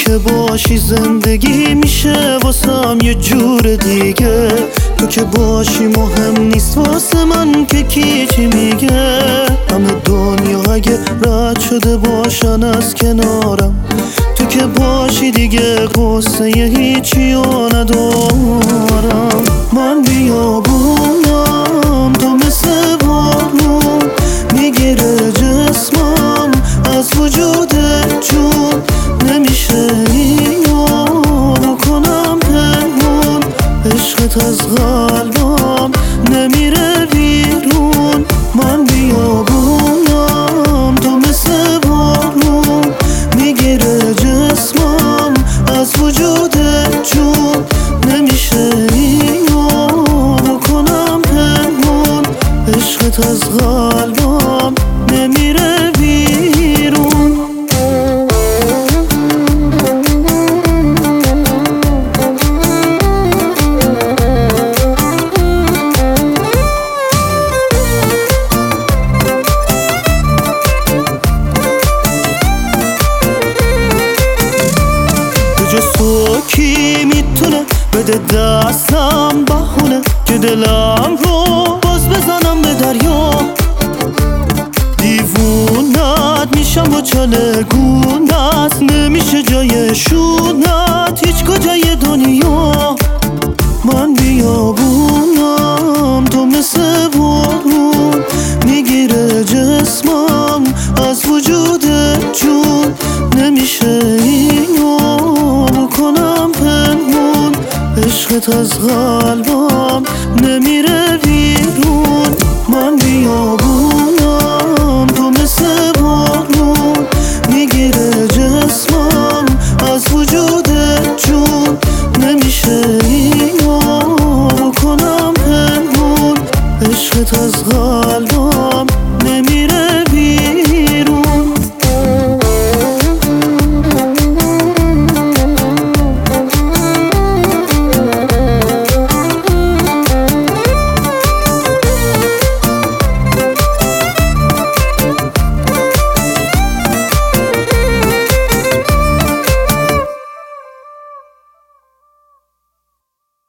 که باشی زندگی میشه واسم یه جور دیگه. تو که باشی مهم نیست واسه من که کی چی میگه. همه دنیا اگه رد شده باشن از کنارم، تو که باشی دیگه قصه هیچی رو ندارم. من بیابونم تو مثل بارون میگیره جسمم از وجود جون. نمیشه اینو بکنم پنهون، عشقت از قلبم نمیره بیرون. من بیابونم تو مثل بارون میگیره جسمم از وجود جون. نمیشه اینو بکنم پنهون، عشقت از قلبم نمیره بیرون. جز تو کی میتونه بده دستم بهونه که دلم رو باز بزنم به دریا. دیوونت میشم و چالگونت نمیشه جای شونت هیچ کجای دنیا. من بیابونم تو مثل بارون میگیره جسمم از وجود جون. نمیشه اینو بکنم پنهون، عشقت از قلبم نمیره بیرون. من بیابونم تو مثل بارون میگیره جسمم از وجود جون. نمیشه اینو بکنم پنهون، عشقت از قلبم